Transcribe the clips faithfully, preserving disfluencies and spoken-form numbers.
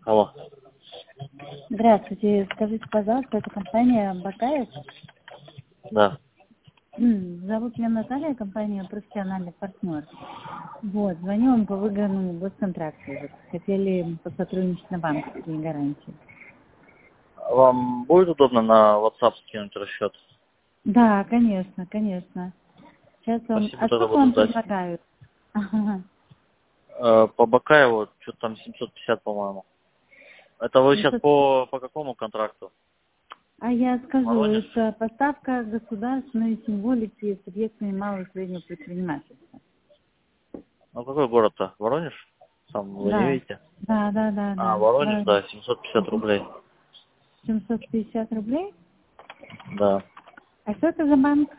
Алло. Здравствуйте. Скажите, пожалуйста, это компания Бакаев? Да. М, Зовут меня Наталья, компания «Профессиональный партнер». Вот, звоню вам по выигранному госконтракту. Вот, хотели посотрудничать на банковские гарантии. Вам будет удобно на WhatsApp скинуть расчет? Да, конечно, конечно. Сейчас вам... Спасибо, А тогда сколько буду вам ждать. предлагают? Ага. Э, По Бакаеву что-то там семьсот пятьдесят, по-моему. Это вы сейчас семьсот. по, по какому контракту? А я скажу, Воронеж? это поставка государственной символики субъектами малого и среднего предпринимательства. Ну какой город-то? Воронеж? Там вы не Да, видите? да, да, да, А, да. Воронеж, Воронеж. да, семьсот пятьдесят Мгм. рублей. семьсот пятьдесят рублей? Да. А что это за банк?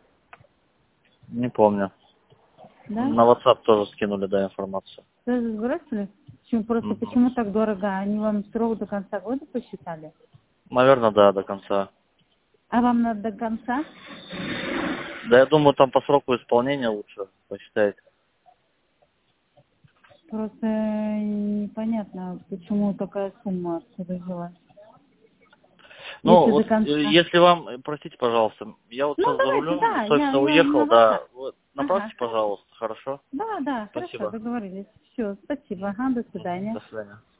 Не помню. Да? На WhatsApp тоже скинули, да, информацию. Тоже сбросили? Почему, просто Мгм. почему так дорого? Они вам срок до конца года посчитали? Наверное, да, до конца. А вам надо до конца? Да, я думаю, там по сроку исполнения лучше посчитайте. Просто непонятно, почему такая сумма откуда взялась. Ну, Если до вот, э, конца. если вам, э, простите, пожалуйста, я вот Ну, сейчас за давайте, рулем, да, с я, офиса я уехал, на WhatsApp. да, вот, Ага, направьте, хорошо. пожалуйста, хорошо? Да, да, хорошо, Спасибо. договорились. Все, спасибо. Ага, до Мгм. свидания. До свидания.